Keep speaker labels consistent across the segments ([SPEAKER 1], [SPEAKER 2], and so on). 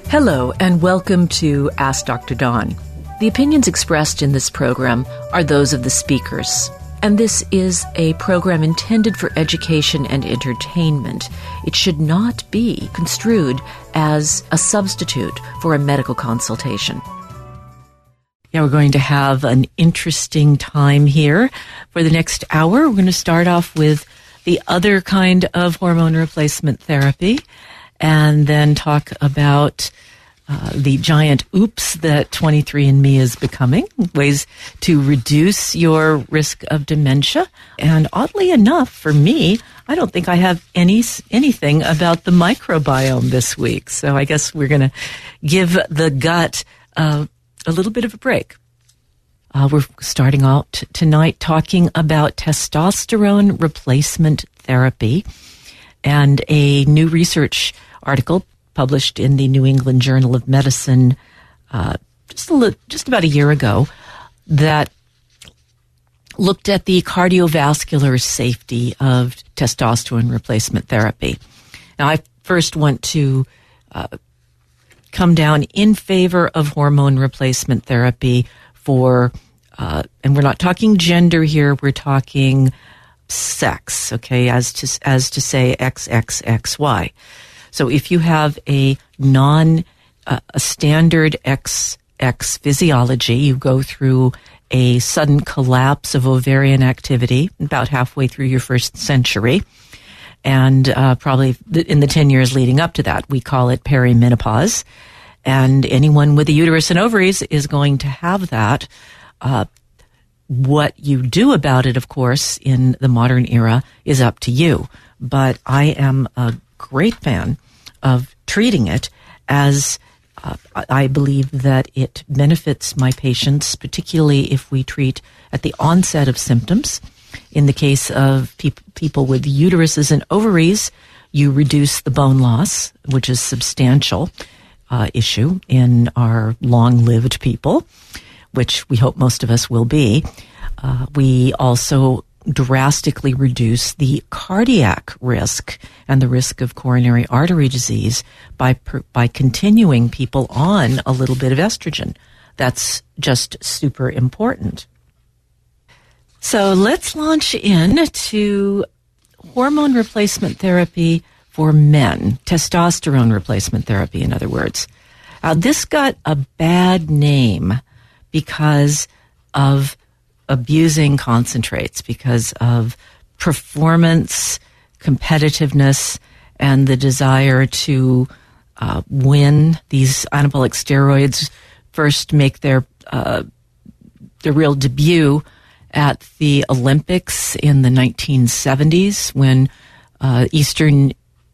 [SPEAKER 1] Hello, and welcome to Ask Dr. Dawn. The opinions expressed in this program are those of the speakers, and this is a program intended for education and entertainment. It should not be construed as a substitute for a medical consultation. Yeah, we're going to have an interesting time here. For the next hour, we're going to start off with the other kind of hormone replacement therapy, and then talk about the giant oops that 23andMe is becoming, ways to reduce your risk of dementia. And oddly enough, for me, I don't think I have anything about the microbiome this week. So I guess we're going to give the gut a little bit of a break. We're starting out tonight talking about testosterone replacement therapy and a new research article published in the New England Journal of Medicine just about a year ago that looked at the cardiovascular safety of testosterone replacement therapy. Now, I first want to come down in favor of hormone replacement therapy for, and we're not talking gender here, we're talking sex, okay, as to say XXXY. So if you have a standard XX physiology, you go through a sudden collapse of ovarian activity about halfway through your first century, and probably in the 10 years leading up to that, we call it perimenopause. And anyone with a uterus and ovaries is going to have that. What you do about it, of course, in the modern era is up to you. But I am a great fan of treating it, as I believe that it benefits my patients, particularly if we treat at the onset of symptoms. In the case of people with uteruses and ovaries, you reduce the bone loss, which is substantial issue in our long-lived people, which we hope most of us will be. We also drastically reduce the cardiac risk and the risk of coronary artery disease by continuing people on a little bit of estrogen. That's just super important. So let's launch into hormone replacement therapy for men, testosterone replacement therapy, in other words. This got a bad name because of abusing concentrates, because of performance, competitiveness, and the desire to win. These anabolic steroids first make their real debut at the Olympics in the 1970s, when Eastern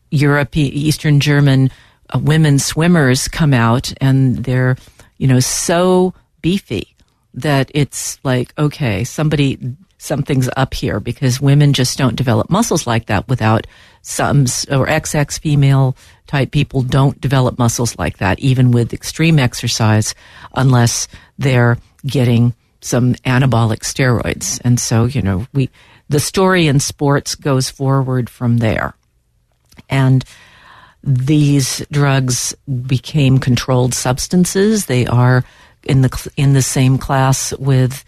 [SPEAKER 1] German women swimmers come out, and they're, so beefy that it's like, okay, something's up here, because women just don't develop muscles like that without or XX female type people don't develop muscles like that, even with extreme exercise, unless they're getting some anabolic steroids. And so, the story in sports goes forward from there. And these drugs became controlled substances. They are in the same class with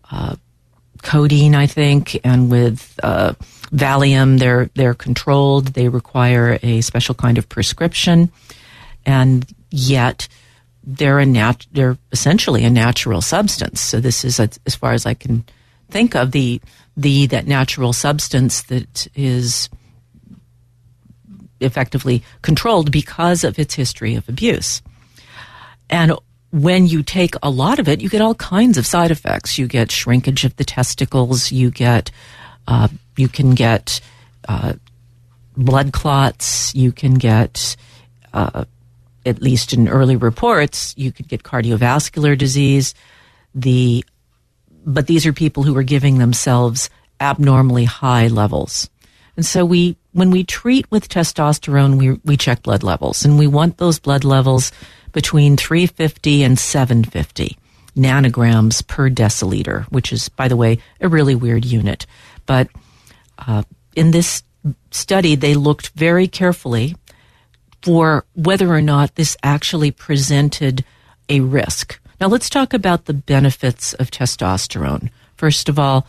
[SPEAKER 1] codeine, I think, and with Valium. They're controlled. They require a special kind of prescription, and yet they're essentially a natural substance. So this is, as far as I can think of, that natural substance that is effectively controlled because of its history of abuse. And when you take a lot of it, you get all kinds of side effects. You get shrinkage of the testicles. You can get blood clots. You can get, at least in early reports, you could get cardiovascular disease. But these are people who are giving themselves abnormally high levels. And so when we treat with testosterone, we check blood levels, and we want those blood levels between 350 and 750 nanograms per deciliter, which is, by the way, a really weird unit. But in this study, they looked very carefully for whether or not this actually presented a risk. Now, let's talk about the benefits of testosterone. First of all,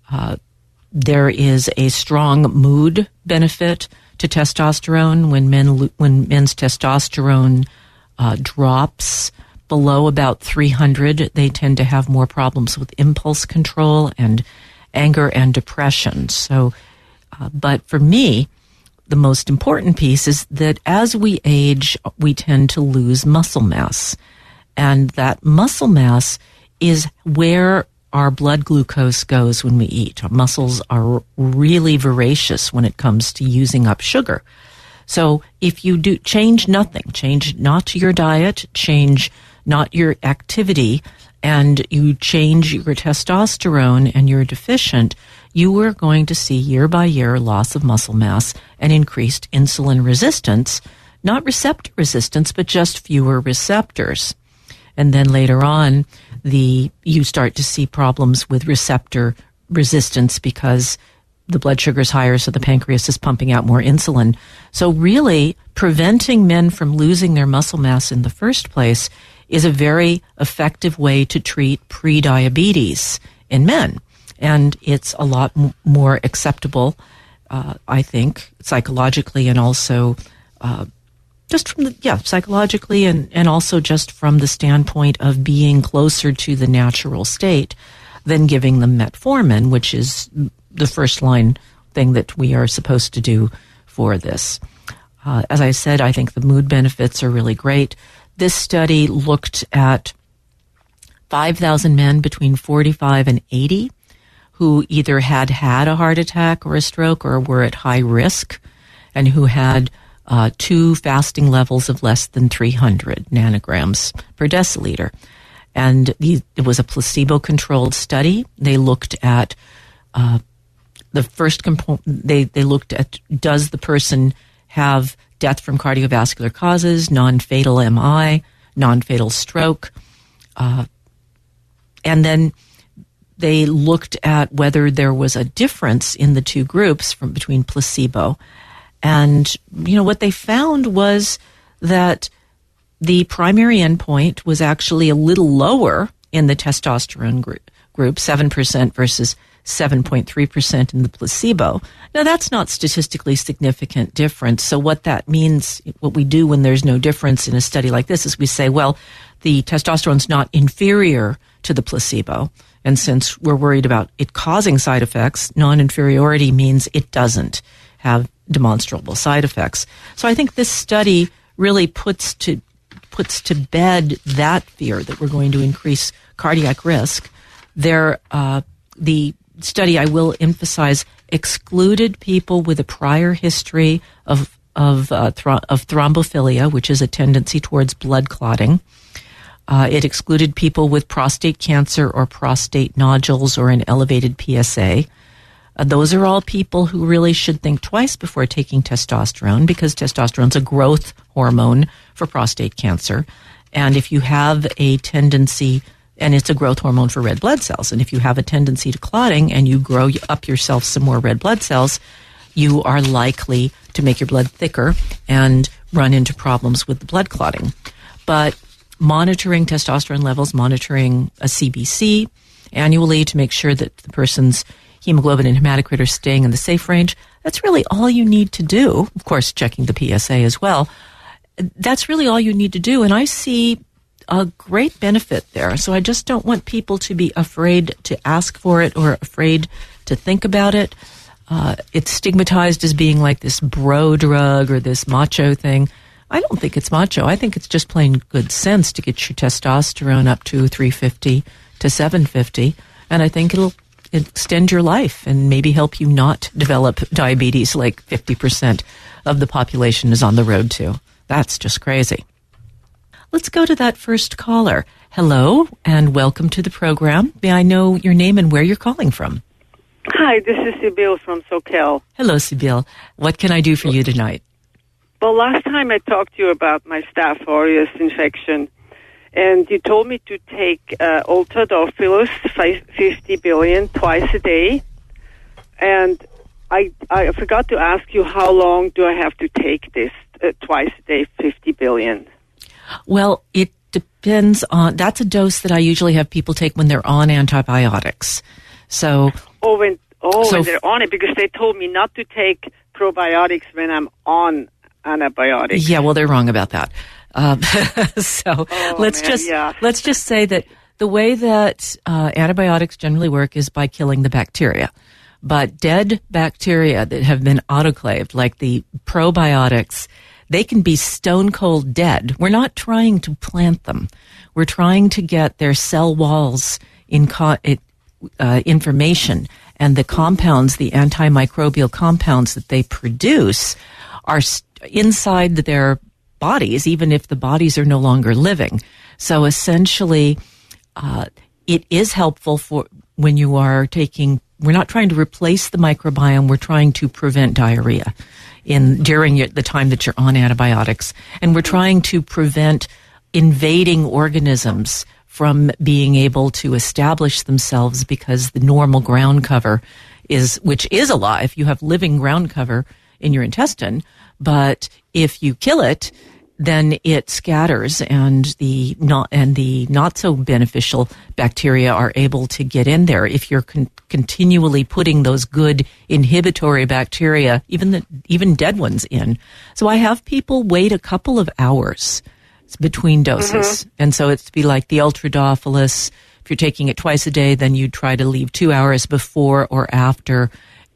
[SPEAKER 1] there is a strong mood benefit to testosterone. When men's testosterone drops below about 300, they tend to have more problems with impulse control and anger and depression. So, but for me, the most important piece is that as we age, we tend to lose muscle mass. And that muscle mass is where our blood glucose goes when we eat. Our muscles are really voracious when it comes to using up sugar. So if you do change nothing, change not your diet, change not your activity, and you change your testosterone and you're deficient, you are going to see year by year loss of muscle mass and increased insulin resistance, not receptor resistance, but just fewer receptors. And then later on, you start to see problems with receptor resistance because the blood sugar is higher, so the pancreas is pumping out more insulin. So really, preventing men from losing their muscle mass in the first place is a very effective way to treat prediabetes in men. And it's a lot more acceptable, I think, psychologically and also just from psychologically and also just from the standpoint of being closer to the natural state than giving them metformin, which is the first line thing that we are supposed to do for this. As I said, I think the mood benefits are really great. This study looked at 5,000 men between 45 and 80 who either had a heart attack or a stroke or were at high risk and who had two fasting levels of less than 300 nanograms per deciliter. And it was a placebo-controlled study. They looked at the first component. They looked at, does the person have death from cardiovascular causes, non-fatal MI, non-fatal stroke, and then they looked at whether there was a difference in the two groups between placebo. And, what they found was that the primary endpoint was actually a little lower in the testosterone group, 7% versus 7.3% in the placebo. Now, that's not statistically significant difference. So what that means, what we do when there's no difference in a study like this is we say, well, the testosterone's not inferior to the placebo. And since we're worried about it causing side effects, non-inferiority means it doesn't have demonstrable side effects. So I think this study really puts to bed that fear that we're going to increase cardiac risk. The study, I will emphasize, excluded people with a prior history of thrombophilia, which is a tendency towards blood clotting. It excluded people with prostate cancer or prostate nodules or an elevated PSA. Those are all people who really should think twice before taking testosterone because testosterone is a growth hormone for prostate cancer. And if you have a tendency, and it's a growth hormone for red blood cells, and if you have a tendency to clotting and you grow up yourself some more red blood cells, you are likely to make your blood thicker and run into problems with the blood clotting. But monitoring testosterone levels, monitoring a CBC annually to make sure that the person's hemoglobin and hematocrit are staying in the safe range, that's really all you need to do. Of course, checking the PSA as well. That's really all you need to do. And I see a great benefit there. So I just don't want people to be afraid to ask for it or afraid to think about it. It's stigmatized as being like this bro drug or this macho thing. I don't think it's macho. I think it's just plain good sense to get your testosterone up to 350 to 750. And I think it'll extend your life and maybe help you not develop diabetes like 50% of the population is on the road to. That's just crazy. Let's go to that first caller. Hello, and welcome to the program. May I know your name and where you're calling from?
[SPEAKER 2] Hi, this is Sibyl from SoCal.
[SPEAKER 1] Hello, Sibyl. What can I do for you tonight?
[SPEAKER 2] Well, last time I talked to you about my Staph aureus infection, and you told me to take Ultadofilus 50 billion twice a day. And I forgot to ask you, how long do I have to take this twice a day, 50 billion?
[SPEAKER 1] Well, it depends on, that's a dose that I usually have people take when they're on antibiotics. So,
[SPEAKER 2] when they're on it, because they told me not to take probiotics when I'm on antibiotics.
[SPEAKER 1] Yeah, well, they're wrong about that. Let's just say that the way that antibiotics generally work is by killing the bacteria. But dead bacteria that have been autoclaved, like the probiotics, they can be stone cold dead. We're not trying to plant them. We're trying to get their cell walls in information, and the compounds, the antimicrobial compounds that they produce, are inside their bodies, even if the bodies are no longer living. So essentially, it is helpful for when you are taking. We're not trying to replace the microbiome. We're trying to prevent diarrhea during the time that you're on antibiotics, and we're trying to prevent invading organisms from being able to establish themselves, because the normal ground cover which is alive. You have living ground cover in your intestine, but if you kill it, then it scatters, and the not so beneficial bacteria are able to get in there. If you're continually putting those good inhibitory bacteria, even dead ones, in. So I have people wait a couple of hours between doses, and so it's to be like the Ultradophilus. If you're taking it twice a day, then you try to leave 2 hours before or after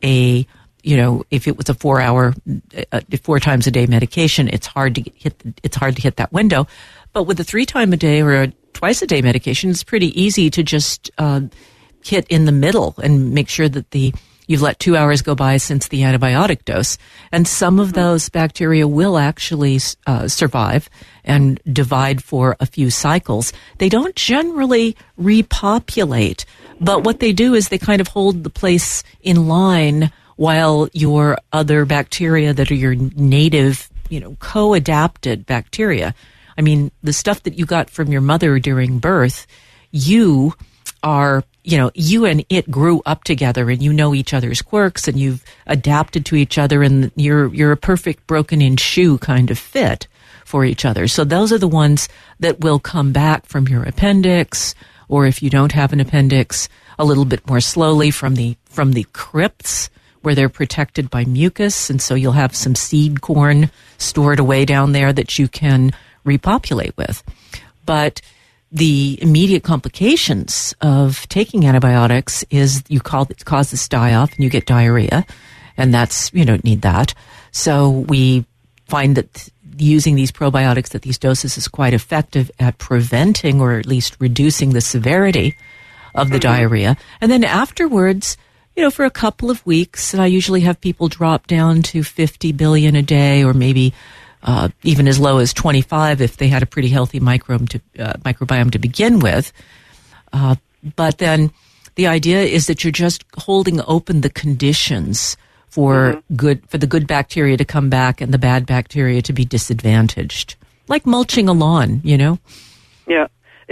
[SPEAKER 1] if it was a 4 hour, 4 times a day medication, it's hard to hit that window. But with a 3 time a day or a twice a day medication, it's pretty easy to just hit in the middle and make sure that you've let 2 hours go by since the antibiotic dose. And some of those bacteria will actually survive and divide for a few cycles. They don't generally repopulate, but what they do is they kind of hold the place in line while your other bacteria that are your native, co-adapted bacteria. I mean, the stuff that you got from your mother during birth, you and it grew up together, and you know each other's quirks, and you've adapted to each other, and you're a perfect broken-in shoe kind of fit for each other. So those are the ones that will come back from your appendix, or if you don't have an appendix, a little bit more slowly from the crypts, where they're protected by mucus, and so you'll have some seed corn stored away down there that you can repopulate with. But the immediate complications of taking antibiotics is it causes die-off, and you get diarrhea, and you don't need that. So we find that using these probiotics at these doses is quite effective at preventing, or at least reducing, the severity of the diarrhea. And then afterwards, for a couple of weeks, and I usually have people drop down to 50 billion a day, or maybe even as low as 25 if they had a pretty healthy microbiome to begin with. But then the idea is that you're just holding open the conditions for the good bacteria to come back and the bad bacteria to be disadvantaged, like mulching a lawn,
[SPEAKER 2] Yeah.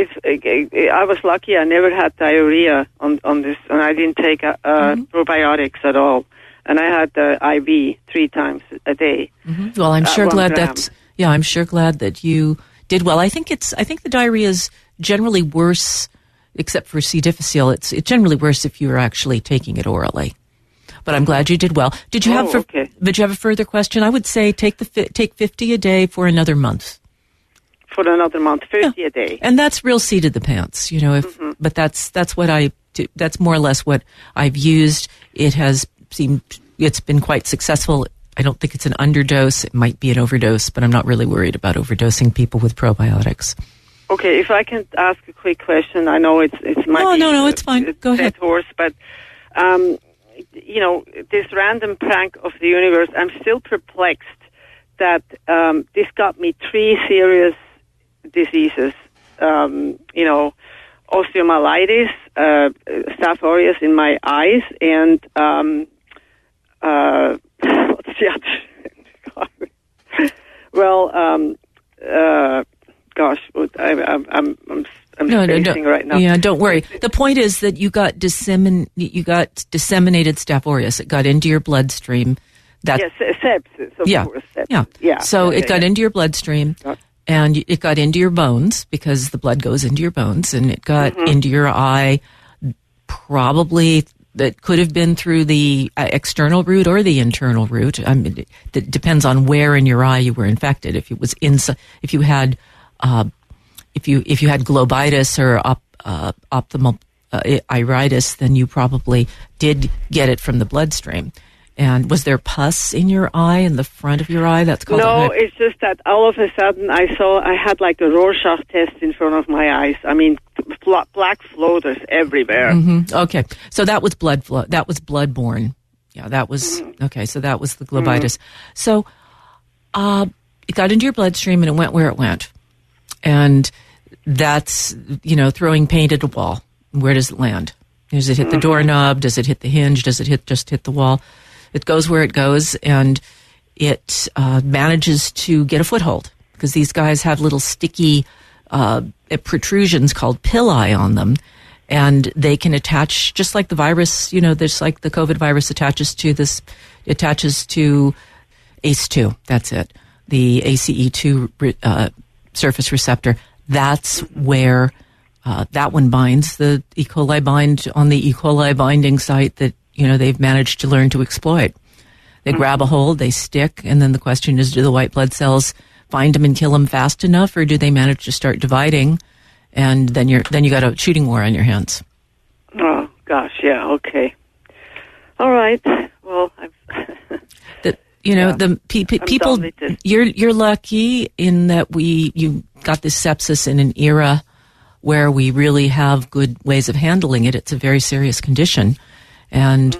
[SPEAKER 2] I was lucky. I never had diarrhea on this, and I didn't take probiotics at all. And I had the IV 3 times a day. Mm-hmm.
[SPEAKER 1] Well, I'm sure glad I'm sure glad that you did well. I think the diarrhea is generally worse, except for C. difficile. It's generally worse if you're actually taking it orally. But I'm glad you did well. Did you have a further question? I would say take 50 a day for another month.
[SPEAKER 2] For another month, 50 a day.
[SPEAKER 1] And that's real seat of the pants, but that's what that's more or less what I've used. It's been quite successful. I don't think it's an underdose. It might be an overdose, but I'm not really worried about overdosing people with probiotics.
[SPEAKER 2] Okay, if I can ask a quick question, I know it's
[SPEAKER 1] No, it's fine. Go ahead.
[SPEAKER 2] Horse, but this random prank of the universe, I'm still perplexed that this got me 3 serious diseases, osteomyelitis, Staph aureus in my eyes, and what's the other? Well, I'm spacing right now.
[SPEAKER 1] Yeah, don't worry. The point is that you got disseminated Staph aureus. It got into your bloodstream
[SPEAKER 2] Yes, sepsis, of course. Sepsis.
[SPEAKER 1] Yeah. So it got into your bloodstream, and it got into your bones because the blood goes into your bones, and it got into your eye. Probably that could have been through the external route or the internal route. I mean, it depends on where in your eye you were infected. If it was inside, if you had globitis or ophthalmal iritis, then you probably did get it from the bloodstream. And was there pus in your eye, in the front of your eye? That's called
[SPEAKER 2] it's just that all of a sudden I had like a Rorschach test in front of my eyes. I mean, black floaters everywhere.
[SPEAKER 1] Mm-hmm. Okay, so that was blood flow. That was bloodborne. Yeah, that was okay. So that was the globitis. So it got into your bloodstream and it went where it went, and that's throwing paint at a wall. Where does it land? Does it hit the doorknob? Does it hit the hinge? Does it just hit the wall? It goes where it goes, and it manages to get a foothold because these guys have little sticky protrusions called pili on them, and they can attach just like the virus. There's like the COVID virus attaches to ACE2. That's it, the ACE2 surface receptor. That's where that one binds. The E. coli bind on the E. coli binding site that they've managed to learn to exploit. They grab a hold, they stick, and then the question is, do the white blood cells find them and kill them fast enough, or do they manage to start dividing, and then you got a shooting war on your hands?
[SPEAKER 2] Oh gosh, yeah, okay, all right. Well,
[SPEAKER 1] people. You're lucky in that you got this sepsis in an era where we really have good ways of handling it. It's a very serious condition. And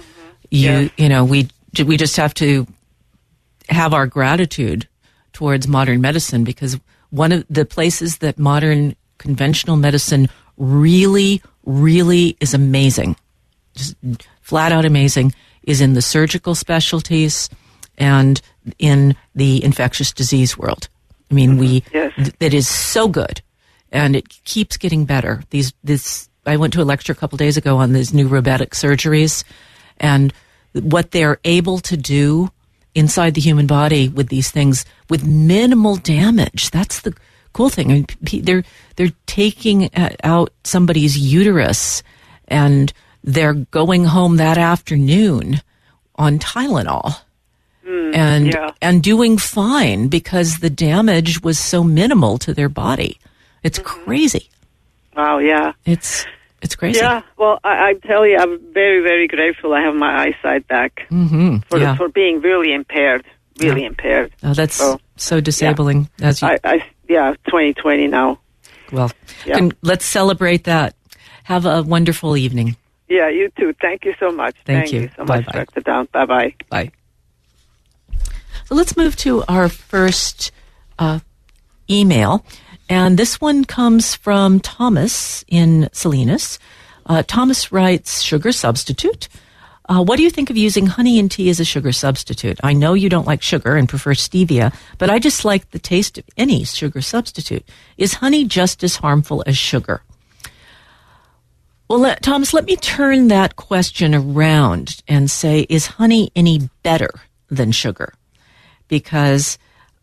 [SPEAKER 1] we just have to have our gratitude towards modern medicine, because one of the places that modern conventional medicine really, really is amazing, just flat out amazing, is in the surgical specialties and in the infectious disease world. I mean, that is so good, and it keeps getting better. I went to a lecture a couple days ago on these new robotic surgeries and what they're able to do inside the human body with these things with minimal damage. That's the cool thing. I mean, they're taking out somebody's uterus and they're going home that afternoon on Tylenol and doing fine because the damage was so minimal to their body. It's crazy.
[SPEAKER 2] Wow, yeah.
[SPEAKER 1] It's crazy.
[SPEAKER 2] Yeah, well, I tell you, I'm very, very grateful I have my eyesight back for being really impaired, impaired.
[SPEAKER 1] Oh, that's so disabling.
[SPEAKER 2] Yeah.
[SPEAKER 1] As you,
[SPEAKER 2] 2020 now.
[SPEAKER 1] Well, let's celebrate that. Have a wonderful evening.
[SPEAKER 2] Yeah, you too. Thank you so much.
[SPEAKER 1] Thank you
[SPEAKER 2] so much, Dr. Down. Bye-bye.
[SPEAKER 1] Bye. So let's move to our first email. And this one comes from Thomas in Salinas. Thomas writes, sugar substitute. What do you think of using honey in tea as a sugar substitute? I know you don't like sugar and prefer stevia, but I just like the taste of any sugar substitute. Is honey just as harmful as sugar? Well, Thomas, let me turn that question around and say, is honey any better than sugar? Because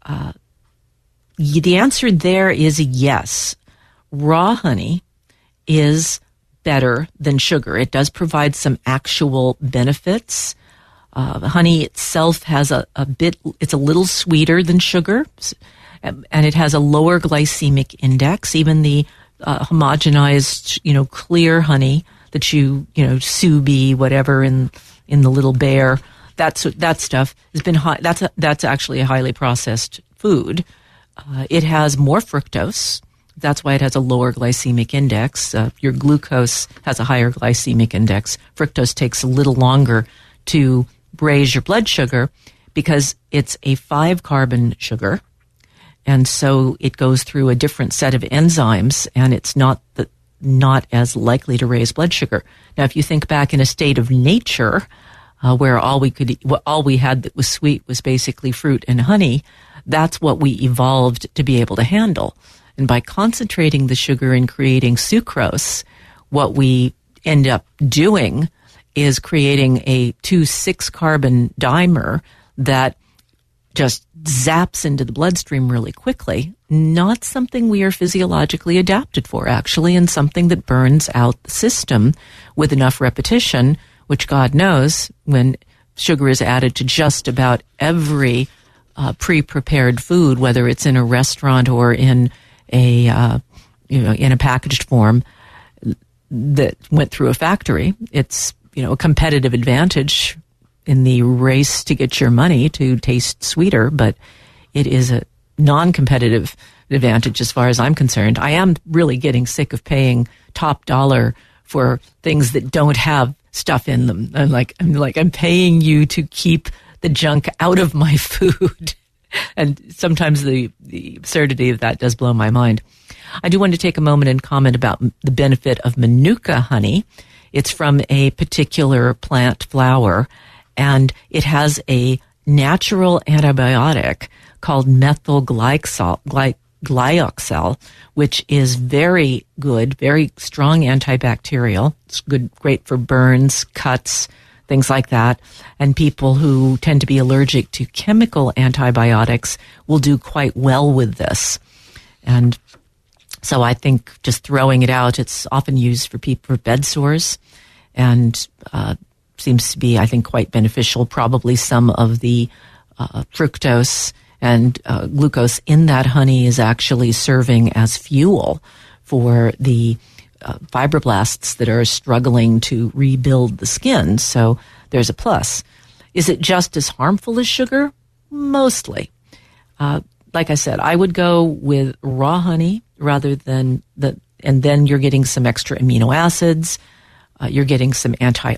[SPEAKER 1] the answer there is yes. Raw honey is better than sugar. It does provide some actual benefits. Honey itself has it's a little sweeter than sugar, and it has a lower glycemic index. Even the homogenized, clear honey that sous vide, whatever, in the little bear, that stuff has been high. That's actually a highly processed food. It has more fructose. That's why it has a lower glycemic index. Your glucose has a higher glycemic index. Fructose takes a little longer to raise your blood sugar because it's a 5-carbon sugar. And so it goes through a different set of enzymes, and it's not as likely to raise blood sugar. Now, if you think back in a state of nature, where all we had that was sweet was basically fruit and honey, that's what we evolved to be able to handle. And by concentrating the sugar and creating sucrose, what we end up doing is creating a 2 6-carbon dimer that just zaps into the bloodstream really quickly. Not something we are physiologically adapted for, actually, and something that burns out the system with enough repetition, which God knows when sugar is added to just about every pre-prepared food, whether it's in a restaurant or in a in a packaged form that went through a factory. It's a competitive advantage in the race to get your money to taste sweeter, but it is a non-competitive advantage as far as I'm concerned. I am really getting sick of paying top dollar for things that don't have stuff in them. I'm paying you to keep the junk out of my food. And sometimes the absurdity of that does blow my mind. I do want to take a moment and comment about the benefit of Manuka honey. It's from a particular plant flower, and it has a natural antibiotic called methylglyoxal, which is very good, very strong antibacterial. It's great for burns, cuts, things like that. And people who tend to be allergic to chemical antibiotics will do quite well with this. And so I think just throwing it out, it's often used for people with bed sores, and seems to be, I think, quite beneficial. Probably some of the fructose and glucose in that honey is actually serving as fuel for the fibroblasts that are struggling to rebuild the skin. So there's a plus. Is it just as harmful as sugar? Mostly. Like I said, I would go with raw honey rather than and then you're getting some extra amino acids. You're getting some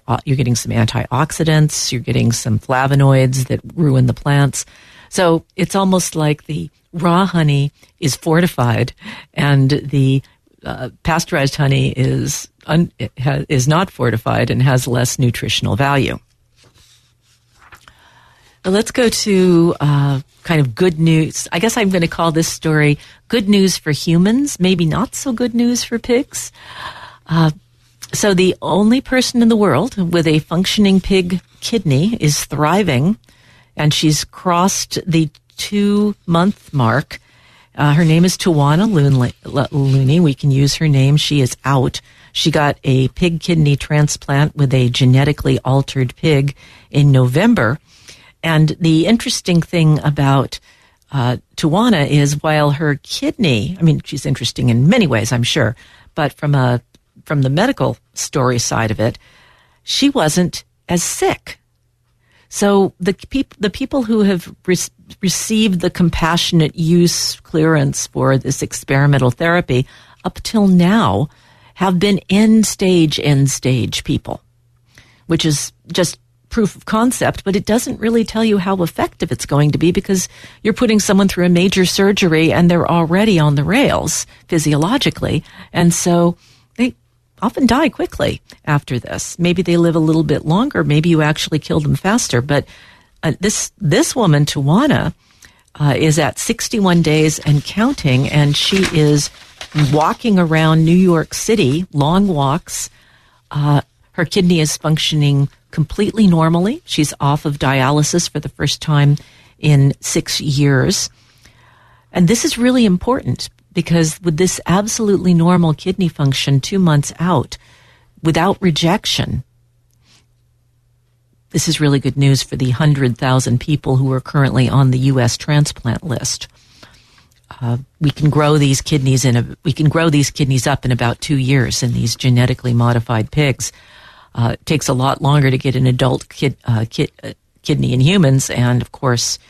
[SPEAKER 1] antioxidants. You're getting some flavonoids that ruin the plants. So it's almost like the raw honey is fortified, and the pasteurized honey is not fortified and has less nutritional value. But let's go to kind of good news. I guess I'm going to call this story "Good News for Humans," maybe not so good news for pigs. So the only person in the world with a functioning pig kidney is thriving, and she's crossed the 2-month mark. Her name is Tawana Looney. We can use her name. She is out. She got a pig kidney transplant with a genetically altered pig in November. And the interesting thing about Tawana is while her kidney, she's interesting in many ways, I'm sure, but from the medical story side of it, she wasn't as sick. So the people who have received the compassionate use clearance for this experimental therapy up till now have been end stage people, which is just proof of concept, but it doesn't really tell you how effective it's going to be because you're putting someone through a major surgery and they're already on the rails physiologically. And so they often die quickly after this. Maybe they live a little bit longer. Maybe you actually killed them faster. But this woman, Tawana, is at 61 days and counting, and she is walking around New York City, long walks. Her kidney is functioning completely normally. She's off of dialysis for the first time in 6 years. And this is really important because with this absolutely normal kidney function 2 months out, without rejection, this is really good news for the 100,000 people who are currently on the U.S. transplant list. We can grow these kidneys up in about 2 years in these genetically modified pigs. It takes a lot longer to get an adult kidney in humans, and of course,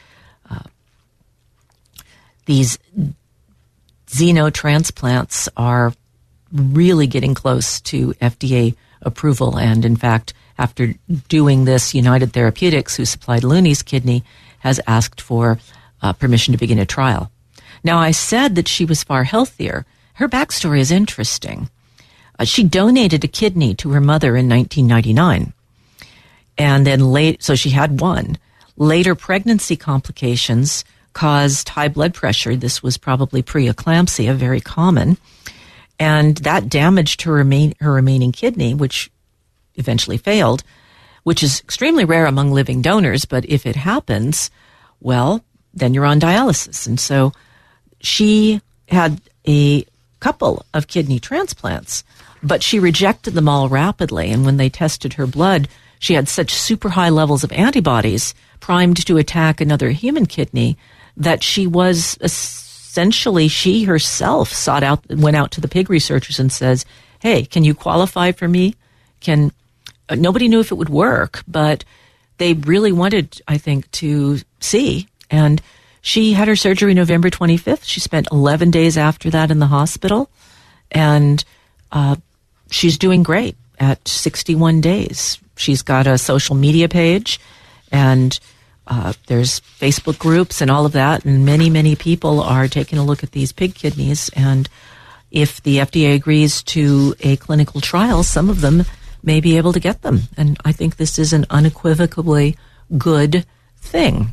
[SPEAKER 1] these xenotransplants are really getting close to FDA approval. And in fact, after doing this, United Therapeutics, who supplied Looney's kidney, has asked for permission to begin a trial. Now, I said that she was far healthier. Her backstory is interesting. She donated a kidney to her mother in 1999. And then so she had one. Later pregnancy complications caused high blood pressure. This was probably preeclampsia, very common. And that damaged her remaining kidney, which eventually failed. which is extremely rare among living donors. But if it happens, well, then you're on dialysis. And so she had a couple of kidney transplants, but she rejected them all rapidly. And when they tested her blood, she had such super high levels of antibodies primed to attack another human kidney that she was essentially, she herself went out to the pig researchers and says, hey, can you qualify for me? Nobody knew if it would work, but they really wanted, I think, to see. And she had her surgery November 25th. She spent 11 days after that in the hospital, and she's doing great at 61 days. She's got a social media page, and there's Facebook groups and all of that, and many, many people are taking a look at these pig kidneys. And if the FDA agrees to a clinical trial, some of them may be able to get them. And I think this is an unequivocally good thing.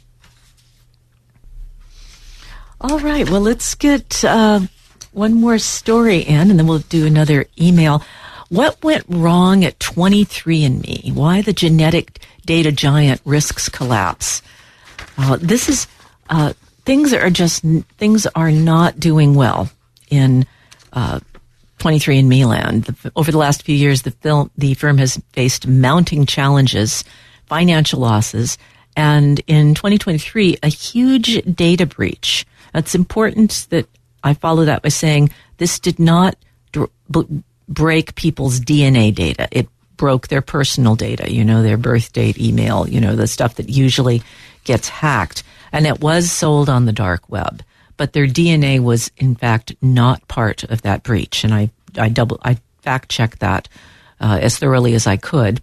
[SPEAKER 1] All right, well, let's get one more story in, and then we'll do another email. What went wrong at 23andMe? Why the genetic data giant risks collapse? This is things are not doing well in 23andMe land. Over the last few years, the firm has faced mounting challenges, financial losses, and in 2023, a huge data breach. It's important that I follow that by saying this did not break people's DNA data. It broke their personal data, their birth date, email, the stuff that usually gets hacked. And it was sold on the dark web. But their DNA was, in fact, not part of that breach. And I fact-checked that as thoroughly as I could.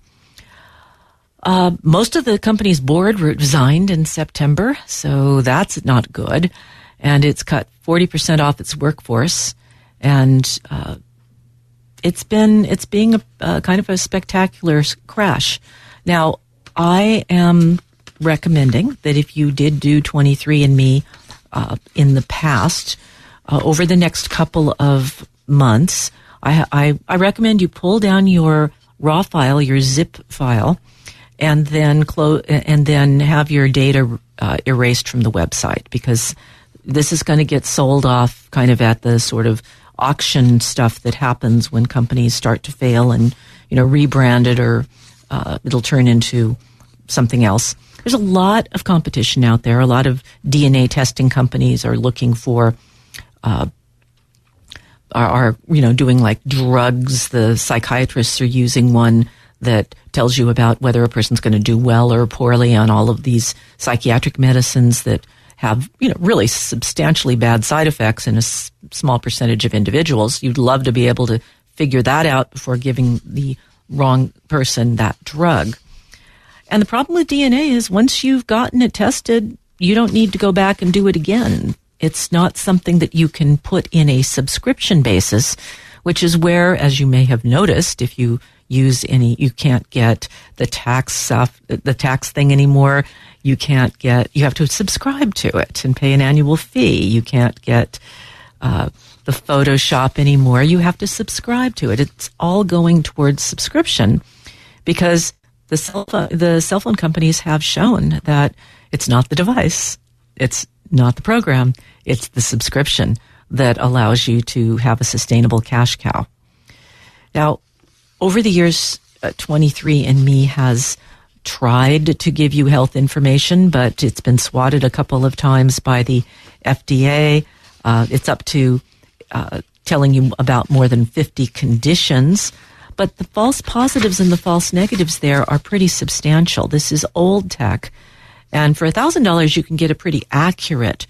[SPEAKER 1] Most of the company's board resigned in September, so that's not good. And it's cut 40% off its workforce. And it's being a kind of a spectacular crash. Now, I am recommending that if you did do 23andMe in the past, over the next couple of months, I recommend you pull down your raw file, your zip file, and then have your data erased from the website, because this is going to get sold off kind of at the sort of auction stuff that happens when companies start to fail and, rebrand it, or it'll turn into something else. There's a lot of competition out there. A lot of DNA testing companies are looking for, doing like drugs. The psychiatrists are using one that tells you about whether a person's going to do well or poorly on all of these psychiatric medicines that have, really substantially bad side effects in a small percentage of individuals. You'd love to be able to figure that out before giving the wrong person that drug. And the problem with DNA is once you've gotten it tested, you don't need to go back and do it again. It's not something that you can put in a subscription basis, which is where, as you may have noticed, if you use you can't get the tax stuff, the tax thing anymore. You have to subscribe to it and pay an annual fee. You can't get the Photoshop anymore. You have to subscribe to it. It's all going towards subscription, because the cell phone companies have shown that it's not the device, it's not the program, it's the subscription that allows you to have a sustainable cash cow. Now, over the years, 23andMe has tried to give you health information, but it's been swatted a couple of times by the FDA. It's up to telling you about more than 50 conditions. But the false positives and the false negatives there are pretty substantial. This is old tech. And for $1,000, you can get a pretty accurate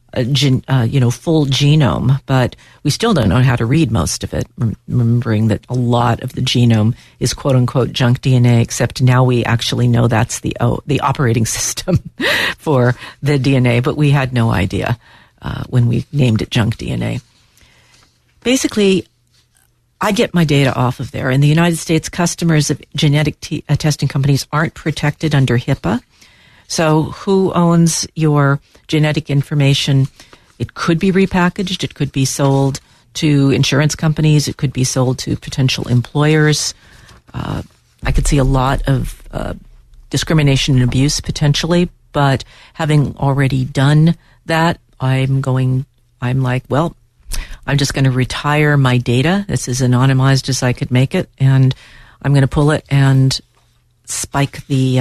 [SPEAKER 1] full genome, but we still don't know how to read most of it, remembering that a lot of the genome is quote-unquote junk DNA, except now we actually know that's the operating system for the DNA, but we had no idea when we named it junk DNA. Basically, I get my data off of there. In the United States, customers of genetic testing companies aren't protected under HIPAA. So who owns your genetic information? It could be repackaged. It could be sold to insurance companies. It could be sold to potential employers. I could see a lot of discrimination and abuse potentially, but having already done that, I'm like, well, I'm just going to retire my data. This is anonymized as I could make it, and I'm going to pull it and spike the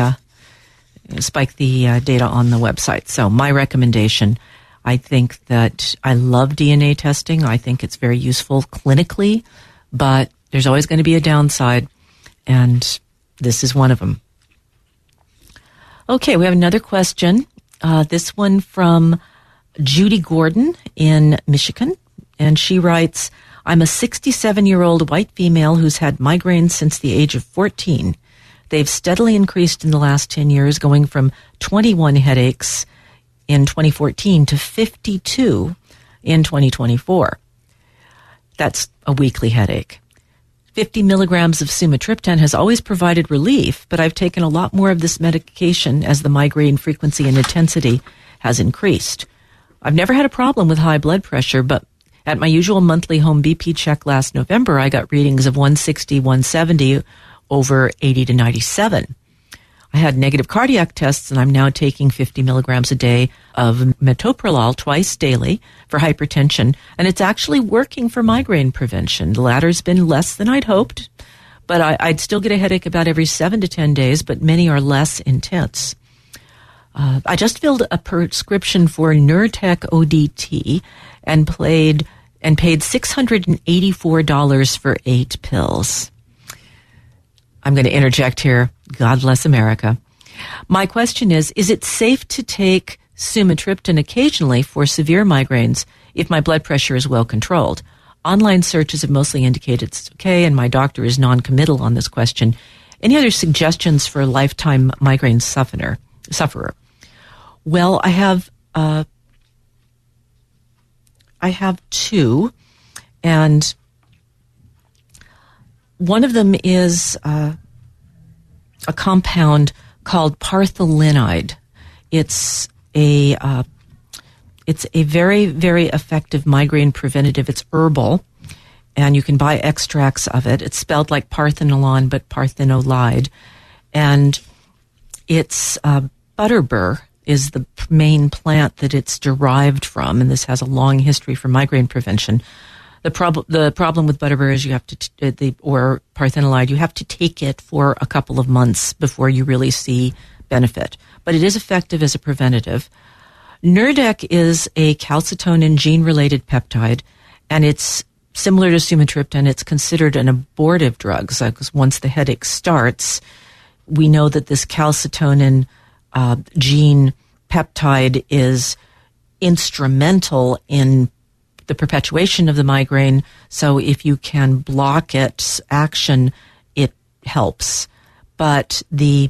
[SPEAKER 1] data on the website. So my recommendation, I think that I love DNA testing. I think it's very useful clinically, but there's always going to be a downside, and this is one of them. Okay, we have another question. This one from Judy Gordon in Michigan, and she writes, I'm a 67-year-old white female who's had migraines since the age of 14. They've steadily increased in the last 10 years, going from 21 headaches in 2014 to 52 in 2024. That's a weekly headache. 50 milligrams of sumatriptan has always provided relief, but I've taken a lot more of this medication as the migraine frequency and intensity has increased. I've never had a problem with high blood pressure, but at my usual monthly home BP check last November, I got readings of 160, 170 over 80 to 97. I had negative cardiac tests, and I'm now taking 50 milligrams a day of metoprolol twice daily for hypertension, and it's actually working for migraine prevention. The latter's been less than I'd hoped, but I'd still get a headache about every 7 to 10 days, but many are less intense. I just filled a prescription for Nurtec ODT and paid $684 for 8 pills. I'm going to interject here. God bless America. My question is it safe to take sumatriptan occasionally for severe migraines if my blood pressure is well controlled? Online searches have mostly indicated it's okay, and my doctor is non-committal on this question. Any other suggestions for a lifetime migraine sufferer? Well, I have two, and one of them is a compound called partholinide. It's a very, very effective migraine preventative. It's herbal, and you can buy extracts of it. It's spelled like Parthenolon, but parthenolide. And it's butterbur is the main plant that it's derived from, and this has a long history for migraine prevention. The problem with butterbur is you have to, or parthenolide, you have to take it for a couple of months before you really see benefit. But it is effective as a preventative. Nurtec is a calcitonin gene-related peptide, and it's similar to sumatriptan. It's considered an abortive drug, because once the headache starts, we know that this calcitonin gene peptide is instrumental in the perpetuation of the migraine. So if you can block its action, it helps. But there's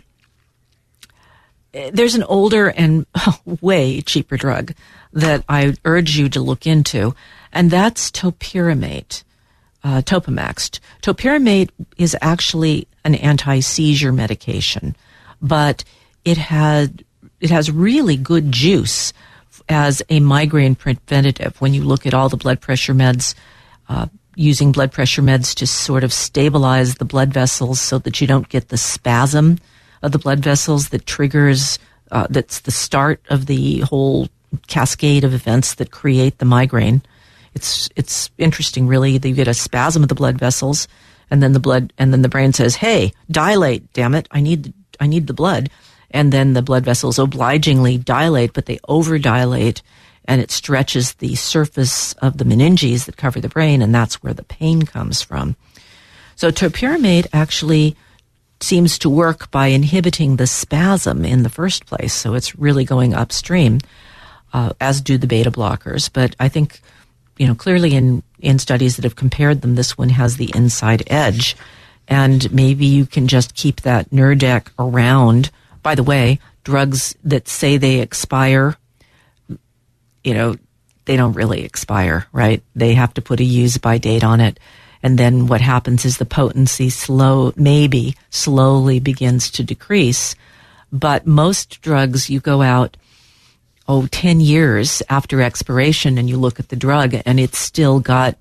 [SPEAKER 1] an older and way cheaper drug that I urge you to look into, and that's topiramate, Topamax. Topiramate is actually an anti-seizure medication, but it has really good juice as a migraine preventative. When you look at all the blood pressure meds, using blood pressure meds to sort of stabilize the blood vessels so that you don't get the spasm of the blood vessels that triggers, that's the start of the whole cascade of events that create the migraine. It's interesting, really, that you get a spasm of the blood vessels, and then the brain says, "Hey, dilate, damn it, I need the blood." And then the blood vessels obligingly dilate, but they overdilate, and it stretches the surface of the meninges that cover the brain, and that's where the pain comes from. So topiramate actually seems to work by inhibiting the spasm in the first place, so it's really going upstream, as do the beta blockers. But I think, clearly in studies that have compared them, this one has the inside edge, and maybe you can just keep that Nurtec around. By the way, drugs that say they expire, they don't really expire, right? They have to put a use-by date on it. And then what happens is the potency slowly begins to decrease. But most drugs, you go out, 10 years after expiration, and you look at the drug, and it's still got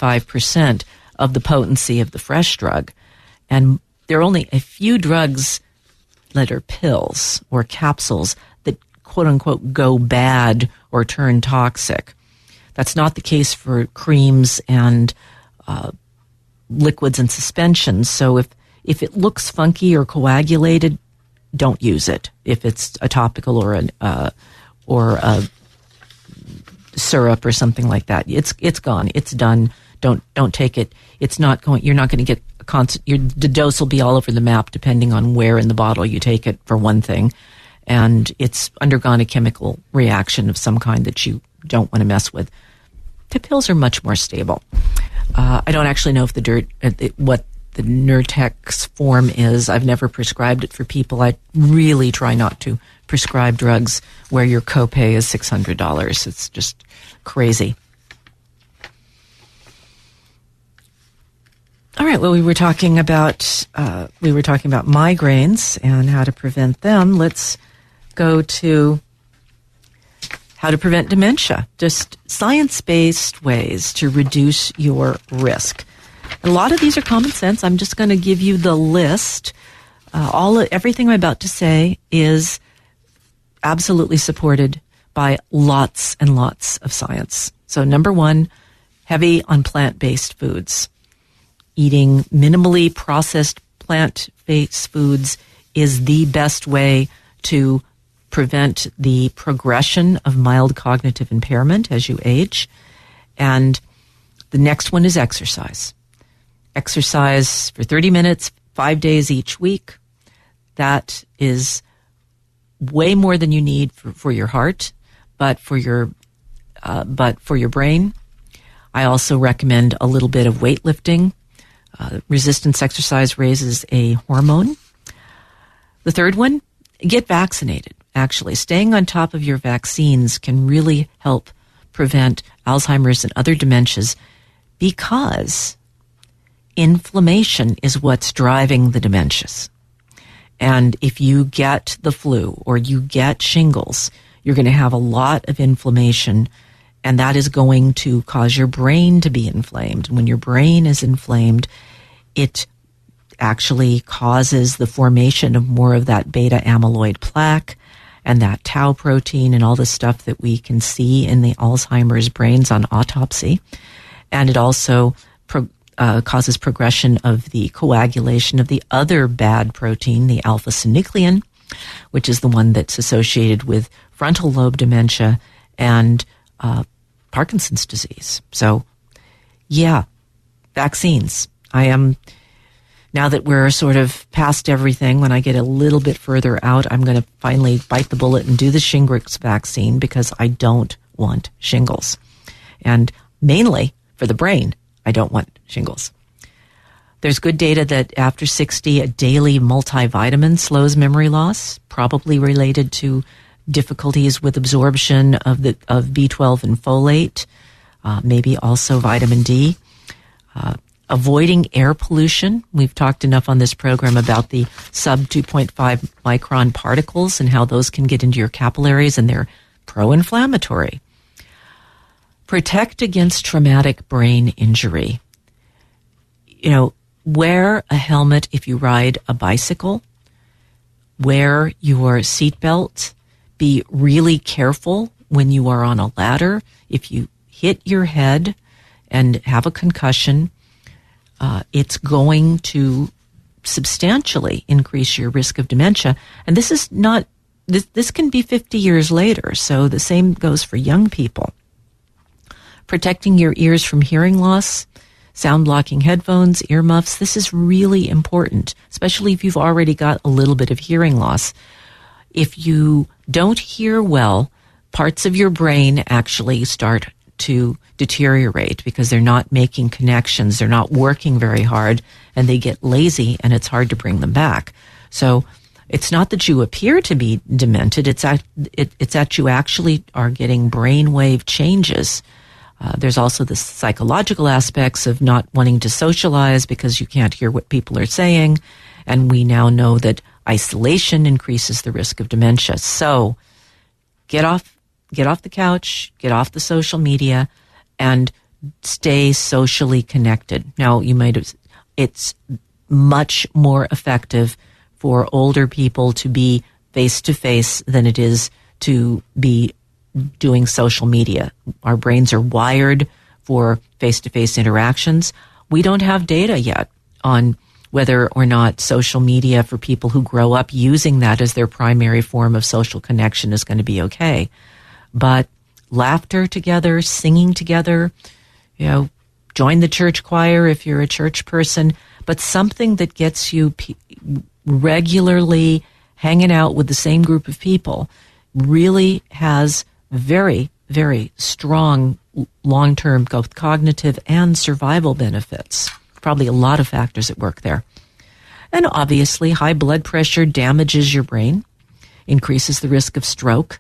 [SPEAKER 1] 75% of the potency of the fresh drug. And there are only a few drugs that are pills or capsules that quote unquote go bad or turn toxic. That's not the case for creams and liquids and suspensions. So if it looks funky or coagulated, don't use it. If it's a topical or a syrup or something like that, it's gone. It's done. Don't take it. It's not going. You're not going to get the dose will be all over the map depending on where in the bottle you take it, for one thing, and it's undergone a chemical reaction of some kind that you don't want to mess with. The pills are much more stable. I don't actually know if what the Nurtec form is. I've never prescribed it for people. I really try not to prescribe drugs where your copay is $600. It's just crazy. All right. Well, we were talking about migraines and how to prevent them. Let's go to how to prevent dementia. Just science-based ways to reduce your risk. A lot of these are common sense. I'm just going to give you the list. Everything I'm about to say is absolutely supported by lots and lots of science. So number one, heavy on plant-based foods. Eating minimally processed plant-based foods is the best way to prevent the progression of mild cognitive impairment as you age. And the next one is exercise. Exercise for 30 minutes, 5 days each week. That is way more than you need for your heart, but for your brain. I also recommend a little bit of weightlifting. Resistance exercise raises a hormone. The third one, get vaccinated. Actually, staying on top of your vaccines can really help prevent Alzheimer's and other dementias, because inflammation is what's driving the dementias. And if you get the flu or you get shingles, you're going to have a lot of inflammation, and that is going to cause your brain to be inflamed. And when your brain is inflamed, it actually causes the formation of more of that beta amyloid plaque and that tau protein and all the stuff that we can see in the Alzheimer's brains on autopsy. And it also causes progression of the coagulation of the other bad protein, the alpha-synuclein, which is the one that's associated with frontal lobe dementia and Parkinson's disease. So, yeah, vaccines. Now that we're sort of past everything, when I get a little bit further out, I'm going to finally bite the bullet and do the Shingrix vaccine, because I don't want shingles. And mainly for the brain, I don't want shingles. There's good data that after 60, a daily multivitamin slows memory loss, probably related to difficulties with absorption of B12 and folate, maybe also vitamin D. Avoiding air pollution. We've talked enough on this program about the sub 2.5 micron particles and how those can get into your capillaries, and they're pro-inflammatory. Protect against traumatic brain injury. Wear a helmet if you ride a bicycle. Wear your seatbelt. Be really careful when you are on a ladder. If you hit your head and have a concussion, it's going to substantially increase your risk of dementia. And this is not, this can be 50 years later. So the same goes for young people. Protecting your ears from hearing loss, sound blocking headphones, earmuffs. This is really important, especially if you've already got a little bit of hearing loss. If you don't hear well, parts of your brain actually start to deteriorate because they're not making connections, they're not working very hard, and they get lazy, and it's hard to bring them back. So it's not that you appear to be demented, it's that you actually are getting brainwave changes. There's also the psychological aspects of not wanting to socialize because you can't hear what people are saying, and we now know that isolation increases the risk of dementia. So get off the couch, get off the social media, and stay socially connected. Now, it's much more effective for older people to be face-to-face than it is to be doing social media. Our brains are wired for face-to-face interactions. We don't have data yet on whether or not social media for people who grow up using that as their primary form of social connection is going to be okay. But laughter together, singing together, join the church choir if you're a church person, but something that gets you regularly hanging out with the same group of people really has very, very strong long-term both cognitive and survival benefits. Probably a lot of factors at work there. And obviously, high blood pressure damages your brain, increases the risk of stroke,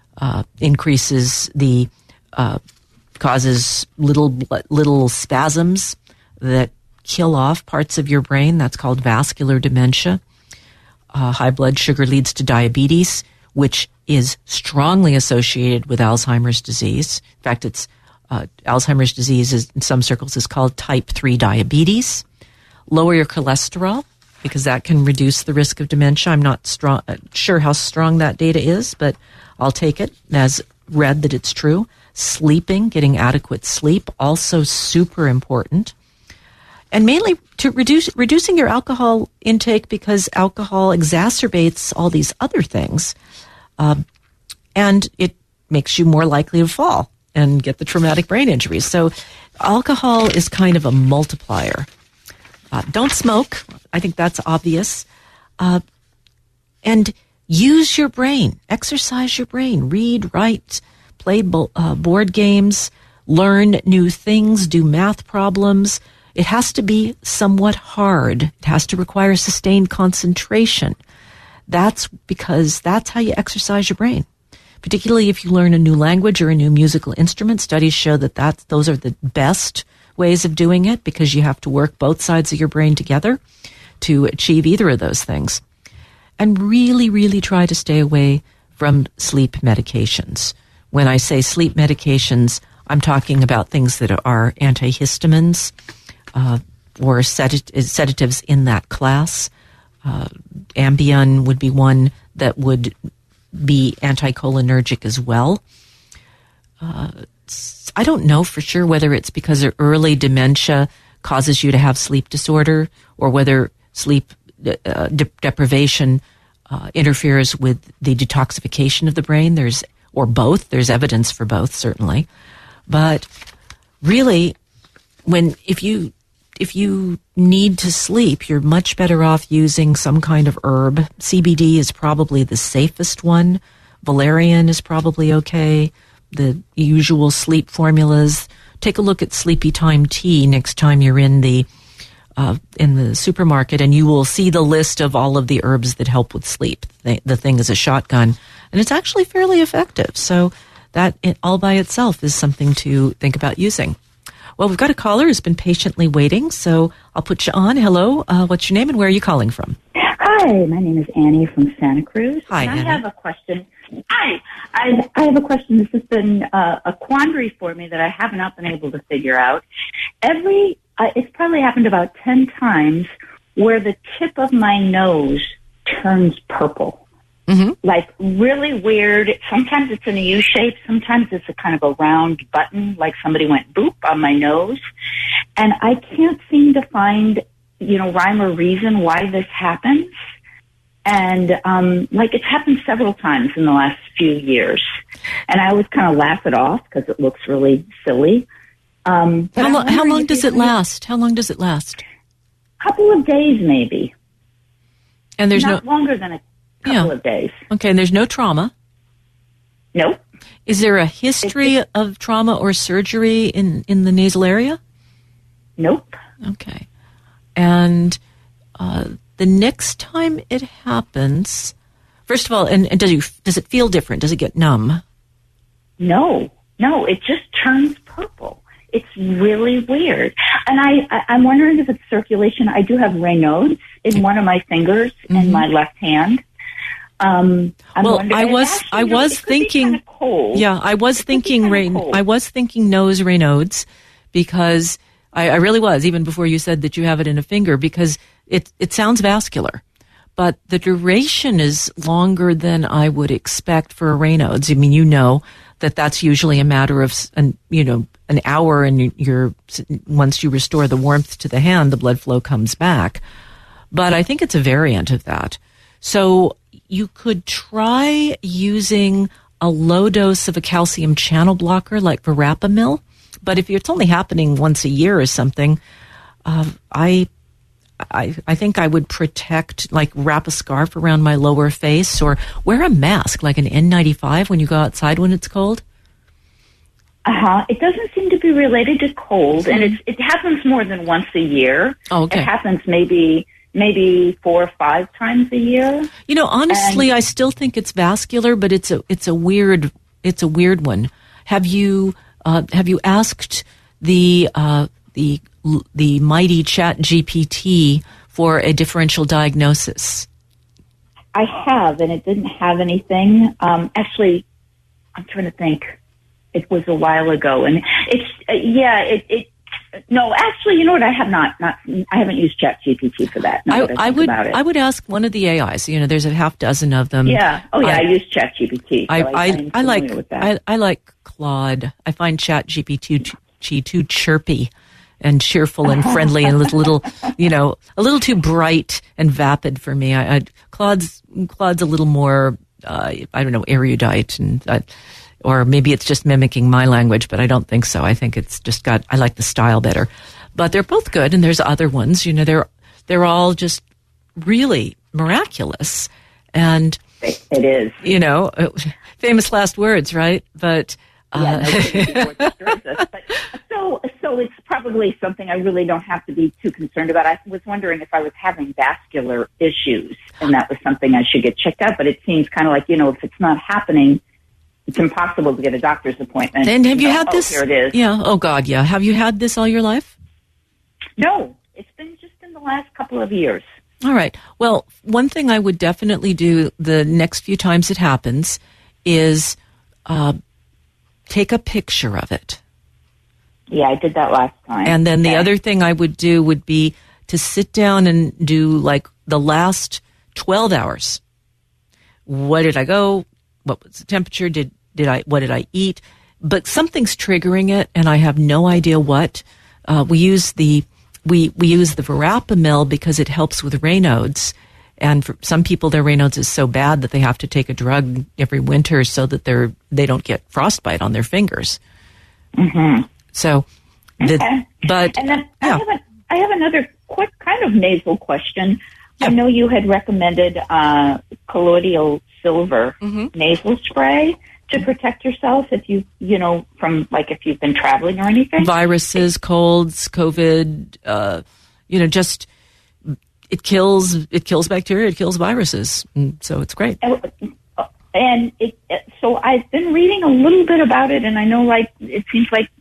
[SPEAKER 1] causes little spasms that kill off parts of your brain. That's called vascular dementia. High blood sugar leads to diabetes, which is strongly associated with Alzheimer's disease. In fact, Alzheimer's disease in some circles is called type 3 diabetes. Lower your cholesterol, because that can reduce the risk of dementia. I'm not sure how strong that data is, but I'll take it as read that it's true. Sleeping, getting adequate sleep, also super important. And mainly to reducing your alcohol intake, because alcohol exacerbates all these other things. And it makes you more likely to fall and get the traumatic brain injuries. So alcohol is kind of a multiplier. Don't smoke. I think that's obvious. And use your brain. Exercise your brain. Read, write, play board games, learn new things, do math problems. It has to be somewhat hard. It has to require sustained concentration. That's because that's how you exercise your brain. Particularly if you learn a new language or a new musical instrument, studies show that those are the best ways of doing it, because you have to work both sides of your brain together to achieve either of those things. And really, really try to stay away from sleep medications. When I say sleep medications, I'm talking about things that are antihistamines or sedatives in that class. Ambien would be one that would be anticholinergic as well. I don't know for sure whether it's because early dementia causes you to have sleep disorder, or whether sleep deprivation interferes with the detoxification of the brain. Or both. There's evidence for both, certainly. But really, if you need to sleep, you're much better off using some kind of herb. CBD is probably the safest one. Valerian is probably okay. The usual sleep formulas. Take a look at Sleepy Time tea next time you're in the supermarket, and you will see the list of all of the herbs that help with sleep. The thing is a shotgun, and it's actually fairly effective. So that all by itself is something to think about using. Well, we've got a caller who's been patiently waiting, so I'll put you on. Hello, what's your name and where are you calling from?
[SPEAKER 3] Hi, my name is Annie from Santa Cruz.
[SPEAKER 1] Hi,
[SPEAKER 3] and
[SPEAKER 1] Annie.
[SPEAKER 3] I have a question. Hi, I have a question. This has been a quandary for me that I have not been able to figure out. It's probably happened about 10 times where the tip of my nose turns purple. Mm-hmm. Like really weird. Sometimes it's in a U shape. Sometimes it's a kind of a round button, like somebody went boop on my nose. And I can't seem to find, rhyme or reason why this happens. And, it's happened several times in the last few years. And I always kind of laugh it off because it looks really silly.
[SPEAKER 1] How long does it last? How long does it last?
[SPEAKER 3] A couple of days, maybe.
[SPEAKER 1] And there's
[SPEAKER 3] not longer than a couple of days.
[SPEAKER 1] Okay, and there's no trauma?
[SPEAKER 3] Nope.
[SPEAKER 1] Is there a history of trauma or surgery in the nasal area?
[SPEAKER 3] Nope.
[SPEAKER 1] Okay. And the next time it happens, first of all, and does it feel different? Does it get numb?
[SPEAKER 3] No, it just turns purple. It's really weird. And I'm wondering if it's circulation. I do have Raynaud's in one of my fingers in my left hand. I was thinking nose Raynaud's, because I really was, even before you said that you have it in a finger, because it sounds vascular.
[SPEAKER 1] but the duration is longer than I would expect for a Raynaud's. I mean, you know that's usually a matter of, an hour, and once you restore the warmth to the hand, the blood flow comes back. But I think it's a variant of that. So you could try using a low dose of a calcium channel blocker like Verapamil. But if it's only happening once a year or something, I think I would wrap a scarf around my lower face or wear a mask, like an N95 when you go outside when it's cold.
[SPEAKER 3] It doesn't seem to be related to cold, and it happens more than once a year.
[SPEAKER 1] Oh, okay.
[SPEAKER 3] It happens maybe 4 or 5 times a year.
[SPEAKER 1] Honestly, I still think it's vascular, but it's a weird one. Have you asked the mighty ChatGPT for a differential diagnosis?
[SPEAKER 3] I have, and it didn't have anything. Actually, I'm trying to think. It was a while ago, and no, actually, you know what? I have not. I haven't used ChatGPT for that.
[SPEAKER 1] I would ask one of the AIs. There's a half dozen of them.
[SPEAKER 3] Yeah. Oh, yeah. I use ChatGPT. So
[SPEAKER 1] I like Claude. I find ChatGPT too chirpy and cheerful and friendly and a little too bright and vapid for me. Claude's a little more, erudite, and or maybe it's just mimicking my language, but I don't think so. I think it's just I like the style better. But they're both good, and there's other ones. They're all just really miraculous. And
[SPEAKER 3] it is.
[SPEAKER 1] Famous last words, right? But
[SPEAKER 3] so it's probably something I really don't have to be too concerned about. I was wondering if I was having vascular issues, and that was something I should get checked out. But it seems kind of like, if it's not happening, it's impossible to get a doctor's appointment.
[SPEAKER 1] And have you had this?
[SPEAKER 3] Here it is.
[SPEAKER 1] Yeah. Oh, God, yeah. Have you had this all your life?
[SPEAKER 3] No. It's been just in the last couple of years.
[SPEAKER 1] All right. Well, one thing I would definitely do the next few times it happens is take a picture of it.
[SPEAKER 3] Yeah, I did that last time.
[SPEAKER 1] And then the other thing I would do would be to sit down and do like the last 12 hours. What did I go? What was the temperature? What did I eat? But something's triggering it, and I have no idea what. We use the Verapamil because it helps with Raynaud's, and for some people their Raynaud's is so bad that they have to take a drug every winter so that they don't get frostbite on their fingers. Mm-hmm. So,
[SPEAKER 3] okay. And then I have another quick kind of nasal question. Yeah. I know you had recommended colloidal silver nasal spray to protect yourself if you've been traveling or anything.
[SPEAKER 1] Viruses, colds, COVID, just it kills bacteria, it kills viruses, so it's great.
[SPEAKER 3] And so I've been reading a little bit about it, and I know it seems like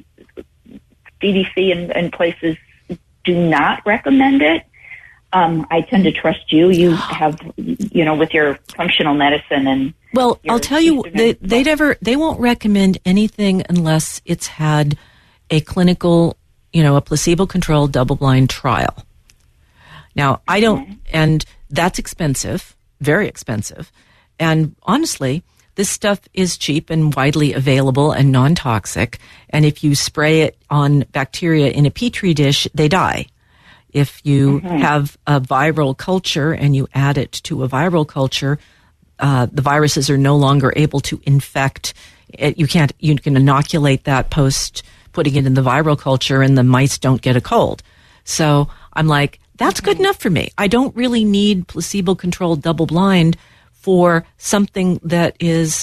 [SPEAKER 3] CDC and places do not recommend it. I tend to trust you. You have, with your functional medicine and.
[SPEAKER 1] Well, I'll tell you, they won't recommend anything unless it's had a clinical, a placebo-controlled double-blind trial. Now, I don't, and that's expensive, very expensive. And honestly, this stuff is cheap and widely available and non-toxic. And if you spray it on bacteria in a petri dish, they die. If you have a viral culture and you add it to a viral culture, the viruses are no longer able to infect. You can inoculate that post putting it in the viral culture, and the mice don't get a cold. So I'm like, that's good enough for me. I don't really need placebo-controlled double-blind for something that is,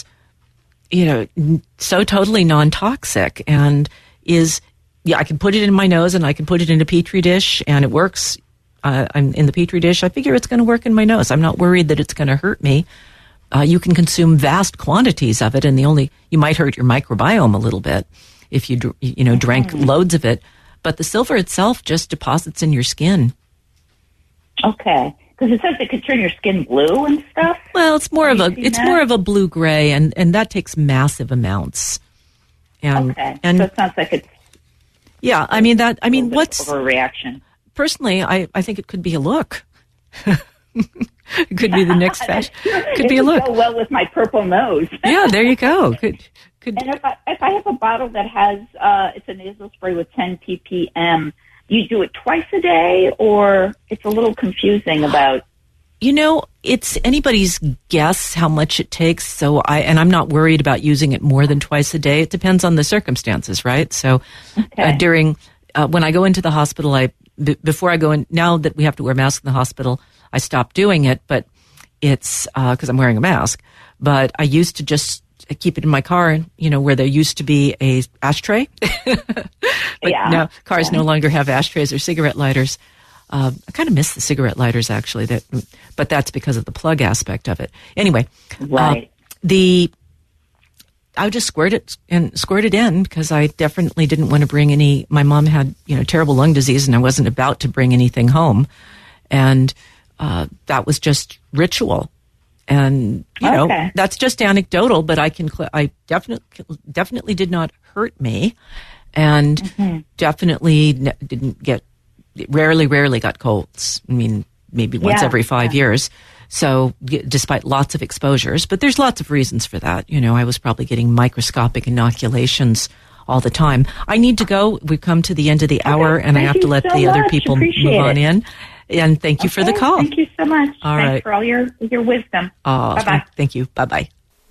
[SPEAKER 1] so totally non-toxic and is. Yeah, I can put it in my nose and I can put it in a petri dish and it works. I'm in the petri dish. I figure it's going to work in my nose. I'm not worried that it's going to hurt me. You can consume vast quantities of it, and you might hurt your microbiome a little bit if you drank loads of it. But the silver itself just deposits in your skin.
[SPEAKER 3] Okay, because it says it could turn your skin blue and stuff.
[SPEAKER 1] Well, it's more of a blue gray, and that takes massive amounts. And,
[SPEAKER 3] okay,
[SPEAKER 1] and
[SPEAKER 3] so it sounds like it's.
[SPEAKER 1] Yeah, what's
[SPEAKER 3] overreaction?
[SPEAKER 1] Personally, I think it could be a look. Could be the next fashion. Could be a look.
[SPEAKER 3] Go well with my purple nose.
[SPEAKER 1] Yeah, there you go. Could.
[SPEAKER 3] And if I have a bottle that has it's a nasal spray with 10 ppm, you do it twice a day, or it's a little confusing about.
[SPEAKER 1] It's anybody's guess how much it takes. So I'm not worried about using it more than twice a day. It depends on the circumstances, right? So during when I go into the hospital, before I go in, now that we have to wear masks in the hospital, I stopped doing it, but it's because I'm wearing a mask. But I used to just keep it in my car, where there used to be a ashtray. But now cars no longer have ashtrays or cigarette lighters. I kind of miss the cigarette lighters, actually, but that's because of the plug aspect of it. Anyway,
[SPEAKER 3] right.
[SPEAKER 1] I would just squirt it in because I definitely didn't want to bring any. My mom had, terrible lung disease, and I wasn't about to bring anything home, and that was just ritual. And that's just anecdotal, but I definitely did not hurt me, and definitely didn't get. Rarely got colds. I mean, maybe once every 5 years. So, despite lots of exposures, but there's lots of reasons for that. I was probably getting microscopic inoculations all the time. I need to go. We've come to the end of the hour, and I have to let the other people move on in. And thank you for the call.
[SPEAKER 3] Thank you so much.
[SPEAKER 1] All
[SPEAKER 3] Thanks
[SPEAKER 1] right.
[SPEAKER 3] for all your wisdom. Bye-bye.
[SPEAKER 1] Thank you. Bye-bye.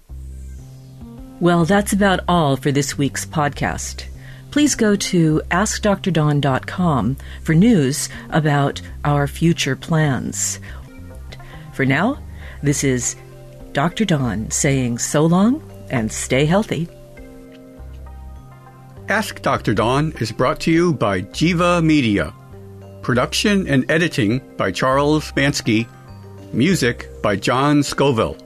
[SPEAKER 1] Well, that's about all for this week's podcast. Please go to AskDrDawn.com for news about our future plans. For now, this is Dr. Dawn saying so long and stay healthy.
[SPEAKER 4] Ask Dr. Dawn is brought to you by Jiva Media. Production and editing by Charles Bansky. Music by John Scoville.